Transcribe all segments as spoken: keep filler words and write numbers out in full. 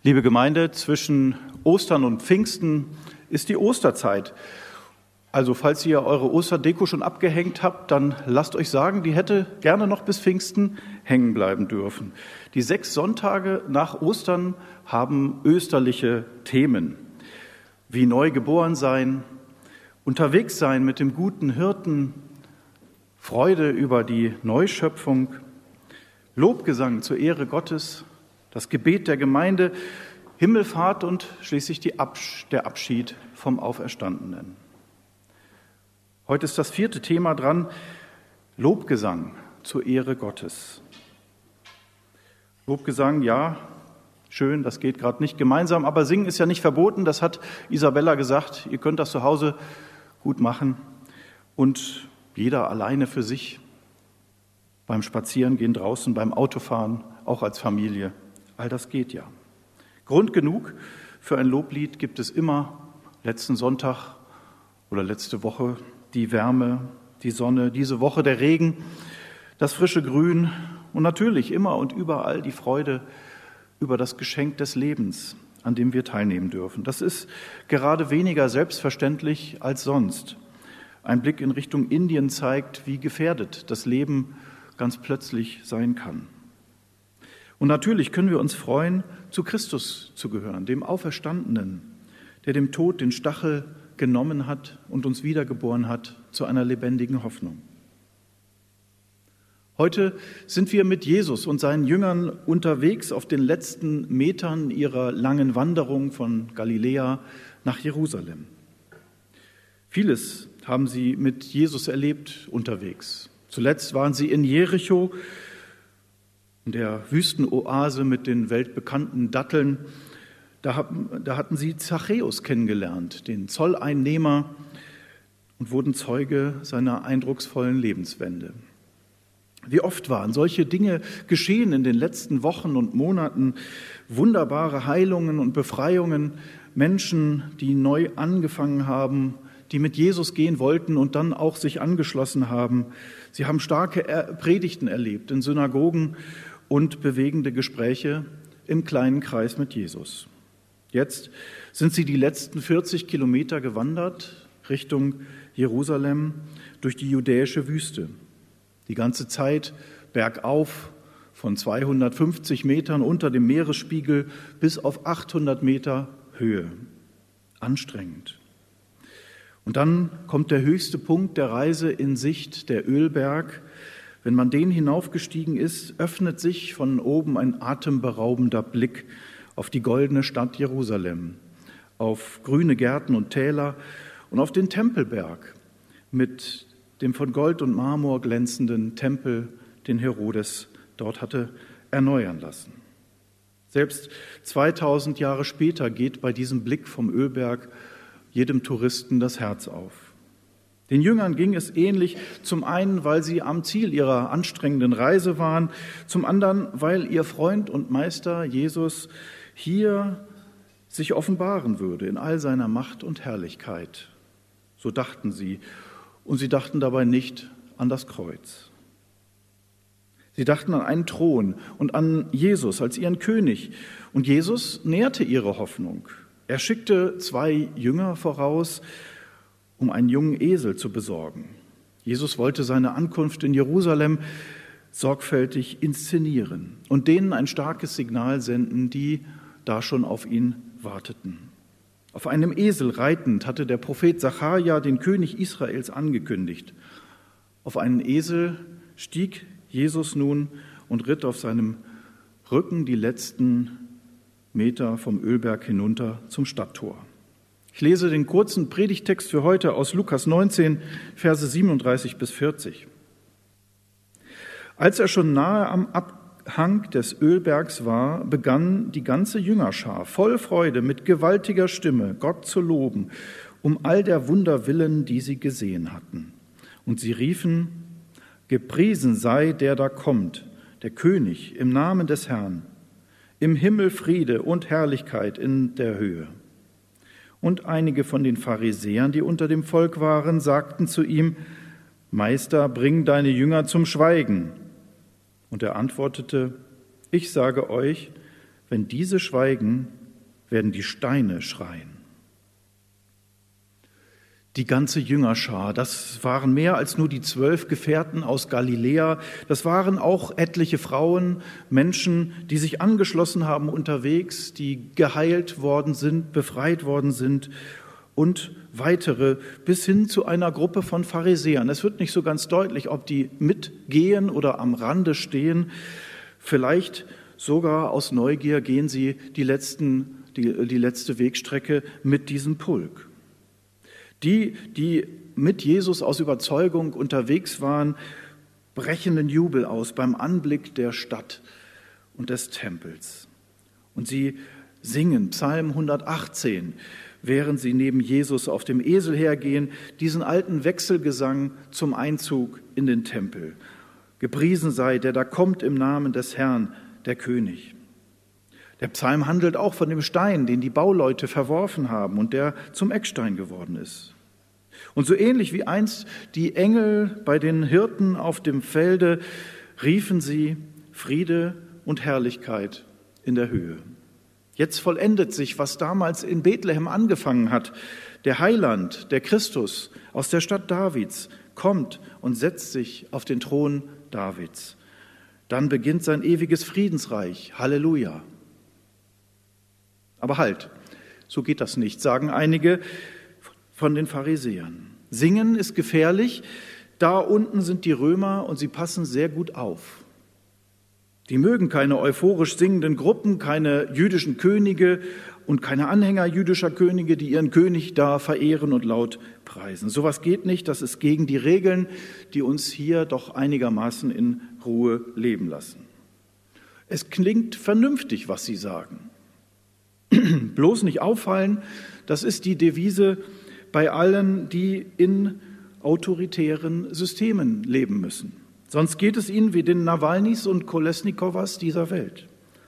Liebe Gemeinde, zwischen Ostern und Pfingsten ist die Osterzeit. Also falls ihr eure Osterdeko schon abgehängt habt, dann lasst euch sagen, die hätte gerne noch bis Pfingsten hängen bleiben dürfen. Die sechs Sonntage nach Ostern haben österliche Themen, wie neu geboren sein, unterwegs sein mit dem guten Hirten, Freude über die Neuschöpfung, Lobgesang zur Ehre Gottes, das Gebet der Gemeinde, Himmelfahrt und schließlich die Absch- der Abschied vom Auferstandenen. Heute ist das vierte Thema dran, Lobgesang zur Ehre Gottes. Lobgesang, ja, schön, das geht gerade nicht gemeinsam, aber singen ist ja nicht verboten, das hat Isabella gesagt, ihr könnt das zu Hause gut machen und jeder alleine für sich, beim Spazierengehen draußen, beim Autofahren, auch als Familie. All das geht ja. Grund genug für ein Loblied gibt es immer. Letzten Sonntag oder letzte Woche die Wärme, die Sonne, diese Woche der Regen, das frische Grün und natürlich immer und überall die Freude über das Geschenk des Lebens, an dem wir teilnehmen dürfen. Das ist gerade weniger selbstverständlich als sonst. Ein Blick in Richtung Indien zeigt, wie gefährdet das Leben ganz plötzlich sein kann. Und natürlich können wir uns freuen, zu Christus zu gehören, dem Auferstandenen, der dem Tod den Stachel genommen hat und uns wiedergeboren hat zu einer lebendigen Hoffnung. Heute sind wir mit Jesus und seinen Jüngern unterwegs auf den letzten Metern ihrer langen Wanderung von Galiläa nach Jerusalem. Vieles haben sie mit Jesus erlebt unterwegs. Zuletzt waren sie in Jericho, in der Wüstenoase mit den weltbekannten Datteln. Da hatten sie Zachäus kennengelernt, den Zolleinnehmer, und wurden Zeuge seiner eindrucksvollen Lebenswende. Wie oft waren solche Dinge geschehen in den letzten Wochen und Monaten, wunderbare Heilungen und Befreiungen, Menschen, die neu angefangen haben, die mit Jesus gehen wollten und dann auch sich angeschlossen haben. Sie haben starke Predigten erlebt in Synagogen und bewegende Gespräche im kleinen Kreis mit Jesus. Jetzt sind sie die letzten vierzig Kilometer gewandert Richtung Jerusalem durch die judäische Wüste. Die ganze Zeit bergauf von zweihundertfünfzig Metern unter dem Meeresspiegel bis auf achthundert Meter Höhe. Anstrengend. Und dann kommt der höchste Punkt der Reise in Sicht, der Ölberg. Wenn man den hinaufgestiegen ist, öffnet sich von oben ein atemberaubender Blick auf die goldene Stadt Jerusalem, auf grüne Gärten und Täler und auf den Tempelberg mit dem von Gold und Marmor glänzenden Tempel, den Herodes dort hatte erneuern lassen. Selbst zweitausend Jahre später geht bei diesem Blick vom Ölberg jedem Touristen das Herz auf. Den Jüngern ging es ähnlich, zum einen, weil sie am Ziel ihrer anstrengenden Reise waren, zum anderen, weil ihr Freund und Meister Jesus hier sich offenbaren würde in all seiner Macht und Herrlichkeit. So dachten sie, und sie dachten dabei nicht an das Kreuz. Sie dachten an einen Thron und an Jesus als ihren König. Und Jesus nährte ihre Hoffnung. Er schickte zwei Jünger voraus, um einen jungen Esel zu besorgen. Jesus wollte seine Ankunft in Jerusalem sorgfältig inszenieren und denen ein starkes Signal senden, die da schon auf ihn warteten. Auf einem Esel reitend hatte der Prophet Sacharja den König Israels angekündigt. Auf einen Esel stieg Jesus nun und ritt auf seinem Rücken die letzten Meter vom Ölberg hinunter zum Stadttor. Ich lese den kurzen Predigttext für heute aus Lukas neunzehn, Verse siebenunddreißig bis vierzig. Als er schon nahe am Abhang des Ölbergs war, begann die ganze Jüngerschar voll Freude mit gewaltiger Stimme Gott zu loben, um all der Wunder willen, die sie gesehen hatten. Und sie riefen: Gepriesen sei der da kommt, der König im Namen des Herrn. Im Himmel Friede und Herrlichkeit in der Höhe. Und einige von den Pharisäern, die unter dem Volk waren, sagten zu ihm: Meister, bring deine Jünger zum Schweigen. Und er antwortete: Ich sage euch, wenn diese schweigen, werden die Steine schreien. Die ganze Jüngerschar, das waren mehr als nur die zwölf Gefährten aus Galiläa, das waren auch etliche Frauen, Menschen, die sich angeschlossen haben unterwegs, die geheilt worden sind, befreit worden sind und weitere bis hin zu einer Gruppe von Pharisäern. Es wird nicht so ganz deutlich, ob die mitgehen oder am Rande stehen. Vielleicht sogar aus Neugier gehen sie die, letzten, die, die letzte Wegstrecke mit diesem Pulk. Die, die mit Jesus aus Überzeugung unterwegs waren, brechen den Jubel aus beim Anblick der Stadt und des Tempels. Und sie singen Psalm hundertachtzehn, während sie neben Jesus auf dem Esel hergehen, diesen alten Wechselgesang zum Einzug in den Tempel. Gepriesen sei, der da kommt im Namen des Herrn, der König. Der Psalm handelt auch von dem Stein, den die Bauleute verworfen haben und der zum Eckstein geworden ist. Und so ähnlich wie einst die Engel bei den Hirten auf dem Felde riefen sie Friede und Herrlichkeit in der Höhe. Jetzt vollendet sich, was damals in Bethlehem angefangen hat. Der Heiland, der Christus aus der Stadt Davids, kommt und setzt sich auf den Thron Davids. Dann beginnt sein ewiges Friedensreich. Halleluja. Aber halt, so geht das nicht, sagen einige von den Pharisäern. Singen ist gefährlich, da unten sind die Römer und sie passen sehr gut auf. Die mögen keine euphorisch singenden Gruppen, keine jüdischen Könige und keine Anhänger jüdischer Könige, die ihren König da verehren und laut preisen. Sowas geht nicht, das ist gegen die Regeln, die uns hier doch einigermaßen in Ruhe leben lassen. Es klingt vernünftig, was sie sagen. Bloß nicht auffallen, das ist die Devise bei allen, die in autoritären Systemen leben müssen. Sonst geht es ihnen wie den Nawalnys und Kolesnikowas dieser Welt.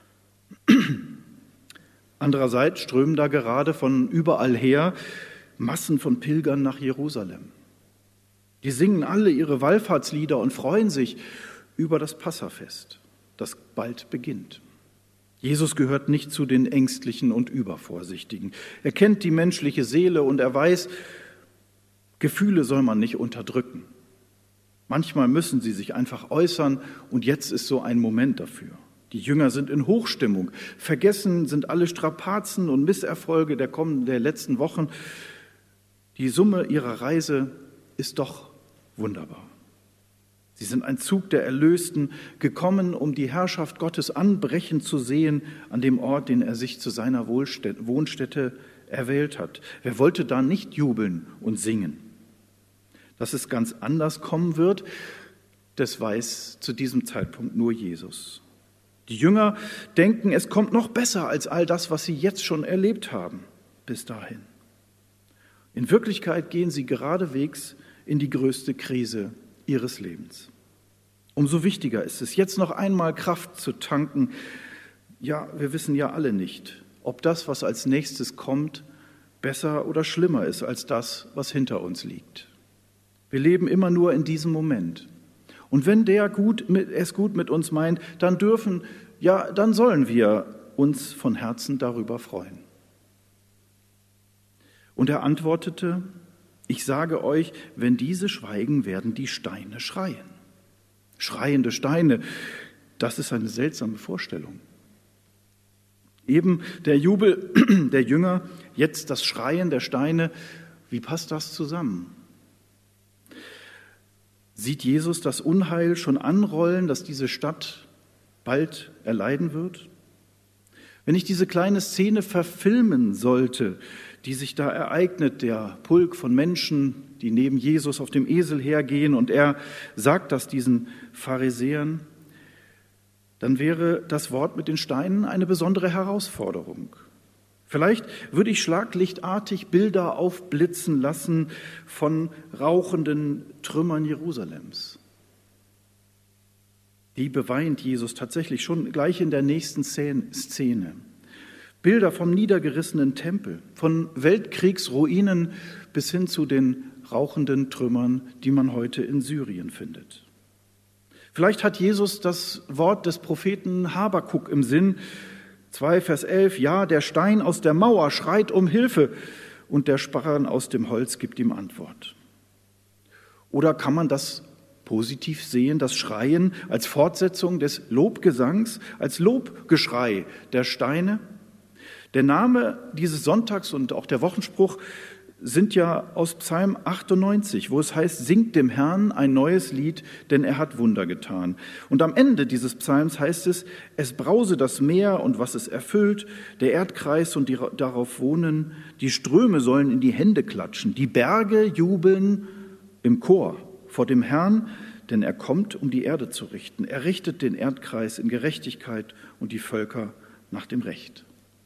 Andererseits strömen da gerade von überall her Massen von Pilgern nach Jerusalem. Die singen alle ihre Wallfahrtslieder und freuen sich über das Passafest, das bald beginnt. Jesus gehört nicht zu den Ängstlichen und Übervorsichtigen. Er kennt die menschliche Seele und er weiß, Gefühle soll man nicht unterdrücken. Manchmal müssen sie sich einfach äußern und jetzt ist so ein Moment dafür. Die Jünger sind in Hochstimmung. Vergessen sind alle Strapazen und Misserfolge der kommenden, der letzten Wochen. Die Summe ihrer Reise ist doch wunderbar. Sie sind ein Zug der Erlösten, gekommen, um die Herrschaft Gottes anbrechen zu sehen an dem Ort, den er sich zu seiner Wohnstätte erwählt hat. Wer wollte da nicht jubeln und singen? Dass es ganz anders kommen wird, das weiß zu diesem Zeitpunkt nur Jesus. Die Jünger denken, es kommt noch besser als all das, was sie jetzt schon erlebt haben bis dahin. In Wirklichkeit gehen sie geradewegs in die größte Krise ihres Lebens. Umso wichtiger ist es, jetzt noch einmal Kraft zu tanken. Ja, wir wissen ja alle nicht, ob das, was als nächstes kommt, besser oder schlimmer ist als das, was hinter uns liegt. Wir leben immer nur in diesem Moment. Und wenn der gut mit, es gut mit uns meint, dann dürfen, ja, dann sollen wir uns von Herzen darüber freuen. Und er antwortete: Ich sage euch, wenn diese schweigen, werden die Steine schreien. Schreiende Steine, das ist eine seltsame Vorstellung. Eben der Jubel der Jünger, jetzt das Schreien der Steine, wie passt das zusammen? Sieht Jesus das Unheil schon anrollen, das diese Stadt bald erleiden wird? Wenn ich diese kleine Szene verfilmen sollte, die sich da ereignet, der Pulk von Menschen, die neben Jesus auf dem Esel hergehen und er sagt das diesen Pharisäern, dann wäre das Wort mit den Steinen eine besondere Herausforderung. Vielleicht würde ich schlaglichtartig Bilder aufblitzen lassen von rauchenden Trümmern Jerusalems. Die beweint Jesus tatsächlich schon gleich in der nächsten Szene. Bilder vom niedergerissenen Tempel, von Weltkriegsruinen bis hin zu den rauchenden Trümmern, die man heute in Syrien findet. Vielleicht hat Jesus das Wort des Propheten Habakuk im Sinn, zwei Vers elf, ja, der Stein aus der Mauer schreit um Hilfe und der Sparren aus dem Holz gibt ihm Antwort. Oder kann man das positiv sehen, das Schreien als Fortsetzung des Lobgesangs, als Lobgeschrei der Steine? Der Name dieses Sonntags und auch der Wochenspruch sind ja aus Psalm achtundneunzig, wo es heißt, singt dem Herrn ein neues Lied, denn er hat Wunder getan. Und am Ende dieses Psalms heißt es, es brause das Meer und was es erfüllt, der Erdkreis und die darauf wohnen, die Ströme sollen in die Hände klatschen, die Berge jubeln im Chor vor dem Herrn, denn er kommt, um die Erde zu richten. Er richtet den Erdkreis in Gerechtigkeit und die Völker nach dem Recht.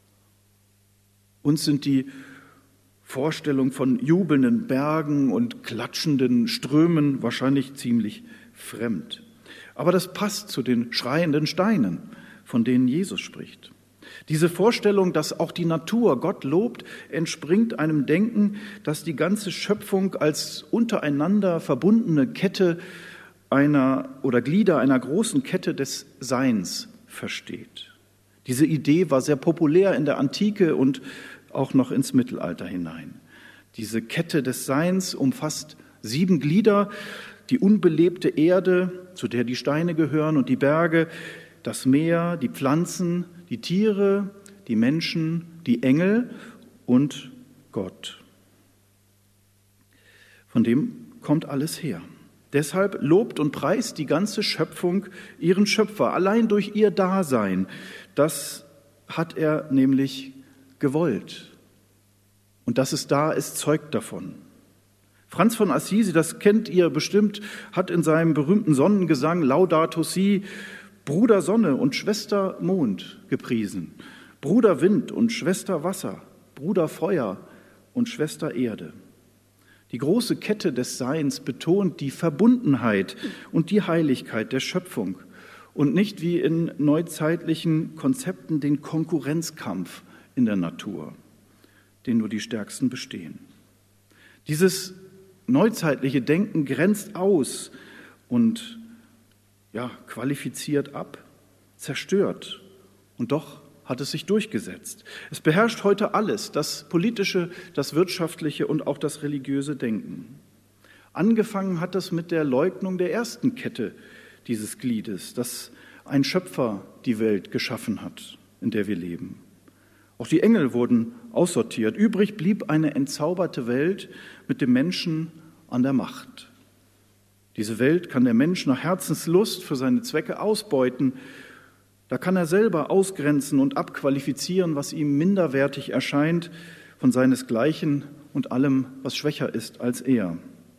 Uns sind die Vorstellung von jubelnden Bergen und klatschenden Strömen wahrscheinlich ziemlich fremd. Aber das passt zu den schreienden Steinen, von denen Jesus spricht. Diese Vorstellung, dass auch die Natur Gott lobt, entspringt einem Denken, das die ganze Schöpfung als untereinander verbundene Kette einer oder Glieder einer großen Kette des Seins versteht. Diese Idee war sehr populär in der Antike und auch noch ins Mittelalter hinein. Diese Kette des Seins umfasst sieben Glieder, die unbelebte Erde, zu der die Steine gehören und die Berge, das Meer, die Pflanzen, die Tiere, die Menschen, die Engel und Gott. Von dem kommt alles her. Deshalb lobt und preist die ganze Schöpfung ihren Schöpfer, allein durch ihr Dasein. Das hat er nämlich gewollt. Und dass es da ist, zeugt davon. Franz von Assisi, das kennt ihr bestimmt, hat in seinem berühmten Sonnengesang Laudato Si Bruder Sonne und Schwester Mond gepriesen, Bruder Wind und Schwester Wasser, Bruder Feuer und Schwester Erde. Die große Kette des Seins betont die Verbundenheit und die Heiligkeit der Schöpfung und nicht wie in neuzeitlichen Konzepten den Konkurrenzkampf in der Natur, den nur die Stärksten bestehen. Dieses neuzeitliche Denken grenzt aus und ja, qualifiziert ab, zerstört. Und doch hat es sich durchgesetzt. Es beherrscht heute alles, das politische, das wirtschaftliche und auch das religiöse Denken. Angefangen hat es mit der Leugnung der ersten Kette dieses Gliedes, dass ein Schöpfer die Welt geschaffen hat, in der wir leben. Auch die Engel wurden aussortiert. Übrig blieb eine entzauberte Welt mit dem Menschen an der Macht. Diese Welt kann der Mensch nach Herzenslust für seine Zwecke ausbeuten. Da kann er selber ausgrenzen und abqualifizieren, was ihm minderwertig erscheint, von seinesgleichen und allem, was schwächer ist als er.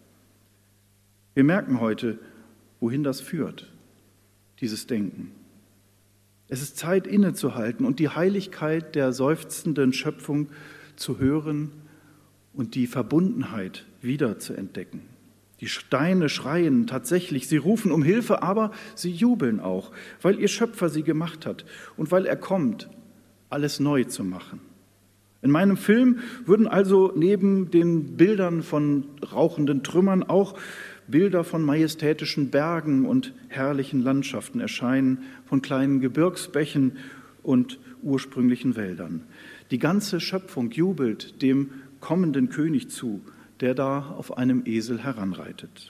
Wir merken heute, wohin das führt, dieses Denken. Es ist Zeit, innezuhalten und die Heiligkeit der seufzenden Schöpfung zu hören und die Verbundenheit wieder zu entdecken. Die Steine schreien tatsächlich, sie rufen um Hilfe, aber sie jubeln auch, weil ihr Schöpfer sie gemacht hat und weil er kommt, alles neu zu machen. In meinem Film würden also neben den Bildern von rauchenden Trümmern auch Bilder von majestätischen Bergen und herrlichen Landschaften erscheinen, von kleinen Gebirgsbächen und ursprünglichen Wäldern. Die ganze Schöpfung jubelt dem kommenden König zu, der da auf einem Esel heranreitet.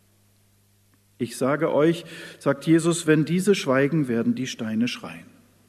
Ich sage euch, sagt Jesus, wenn diese schweigen, werden die Steine schreien.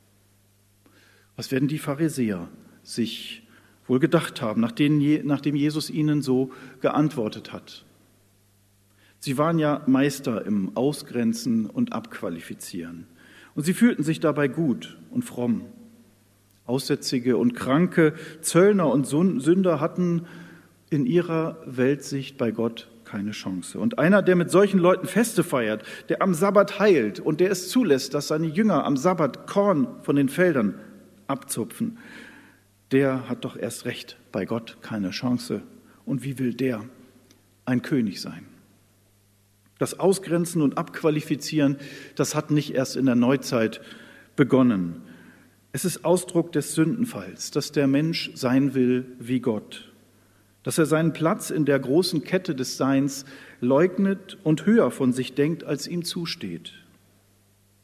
Was werden die Pharisäer sich wohl gedacht haben, nachdem Jesus ihnen so geantwortet hat? Sie waren ja Meister im Ausgrenzen und Abqualifizieren. Und sie fühlten sich dabei gut und fromm. Aussätzige und Kranke, Zöllner und Sünder hatten in ihrer Weltsicht bei Gott keine Chance. Und einer, der mit solchen Leuten Feste feiert, der am Sabbat heilt und der es zulässt, dass seine Jünger am Sabbat Korn von den Feldern abzupfen, der hat doch erst recht bei Gott keine Chance. Und wie will der ein König sein? Das Ausgrenzen und Abqualifizieren, das hat nicht erst in der Neuzeit begonnen. Es ist Ausdruck des Sündenfalls, dass der Mensch sein will wie Gott, dass er seinen Platz in der großen Kette des Seins leugnet und höher von sich denkt, als ihm zusteht.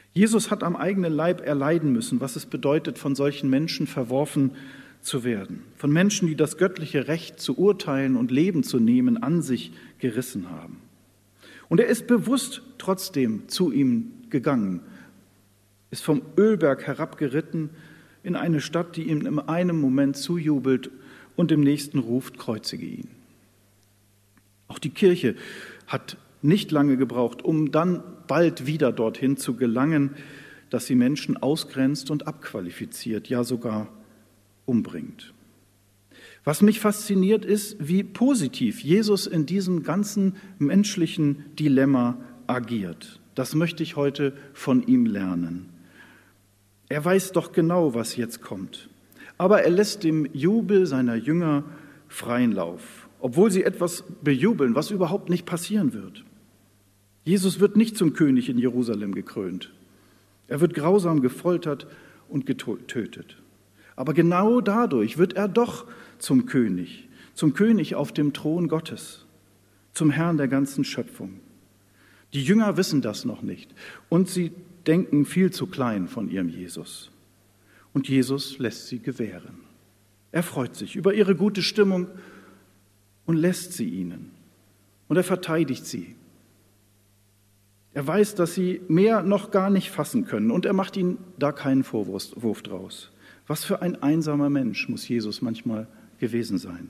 Jesus hat am eigenen Leib erleiden müssen, was es bedeutet, von solchen Menschen verworfen zu werden. Von Menschen, die das göttliche Recht zu urteilen und Leben zu nehmen, an sich gerissen haben. Und er ist bewusst trotzdem zu ihm gegangen, ist vom Ölberg herabgeritten in eine Stadt, die ihm in einem Moment zujubelt und im nächsten ruft, kreuzige ihn. Auch die Kirche hat nicht lange gebraucht, um dann bald wieder dorthin zu gelangen, dass sie Menschen ausgrenzt und abqualifiziert, ja sogar umbringt. Was mich fasziniert ist, wie positiv Jesus in diesem ganzen menschlichen Dilemma agiert. Das möchte ich heute von ihm lernen. Er weiß doch genau, was jetzt kommt. Aber er lässt dem Jubel seiner Jünger freien Lauf, obwohl sie etwas bejubeln, was überhaupt nicht passieren wird. Jesus wird nicht zum König in Jerusalem gekrönt. Er wird grausam gefoltert und getötet. Aber genau dadurch wird er doch zum König, zum König auf dem Thron Gottes, zum Herrn der ganzen Schöpfung. Die Jünger wissen das noch nicht und sie denken viel zu klein von ihrem Jesus. Und Jesus lässt sie gewähren. Er freut sich über ihre gute Stimmung und lässt sie ihnen. Und er verteidigt sie. Er weiß, dass sie mehr noch gar nicht fassen können und er macht ihnen da keinen Vorwurf draus. Was für ein einsamer Mensch muss Jesus manchmal gewesen sein.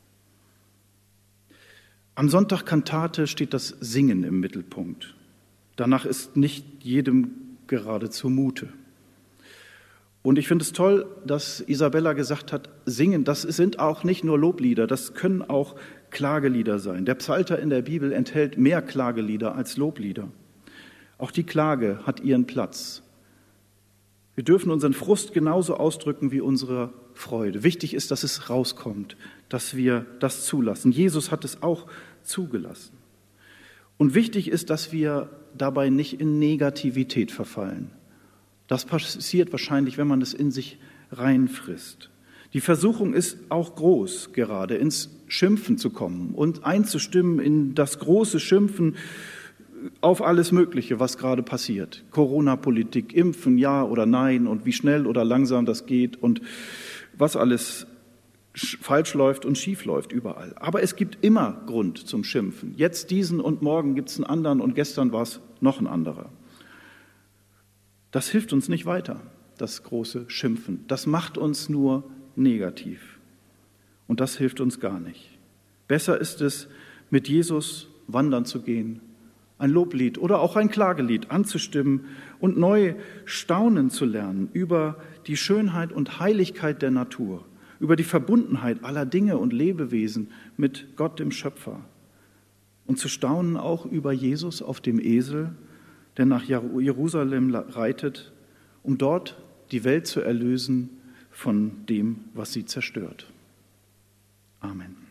Am Sonntag Kantate steht das Singen im Mittelpunkt. Danach ist nicht jedem gerade zumute. Und ich finde es toll, dass Isabella gesagt hat, singen, das sind auch nicht nur Loblieder, das können auch Klagelieder sein. Der Psalter in der Bibel enthält mehr Klagelieder als Loblieder. Auch die Klage hat ihren Platz. Wir dürfen unseren Frust genauso ausdrücken wie unsere Freude. Wichtig ist, dass es rauskommt, dass wir das zulassen. Jesus hat es auch zugelassen. Und wichtig ist, dass wir dabei nicht in Negativität verfallen. Das passiert wahrscheinlich, wenn man es in sich reinfrisst. Die Versuchung ist auch groß, gerade ins Schimpfen zu kommen und einzustimmen in das große Schimpfen auf alles Mögliche, was gerade passiert. Corona-Politik, Impfen, ja oder nein und wie schnell oder langsam das geht und was alles falsch läuft und schief läuft überall. Aber es gibt immer Grund zum Schimpfen. Jetzt diesen und morgen gibt es einen anderen und gestern war es noch ein anderer. Das hilft uns nicht weiter, das große Schimpfen. Das macht uns nur negativ. Und das hilft uns gar nicht. Besser ist es, mit Jesus wandern zu gehen, ein Loblied oder auch ein Klagelied anzustimmen und neu staunen zu lernen über die Schönheit und Heiligkeit der Natur, über die Verbundenheit aller Dinge und Lebewesen mit Gott, dem Schöpfer. Und zu staunen auch über Jesus auf dem Esel, der nach Jerusalem reitet, um dort die Welt zu erlösen von dem, was sie zerstört. Amen.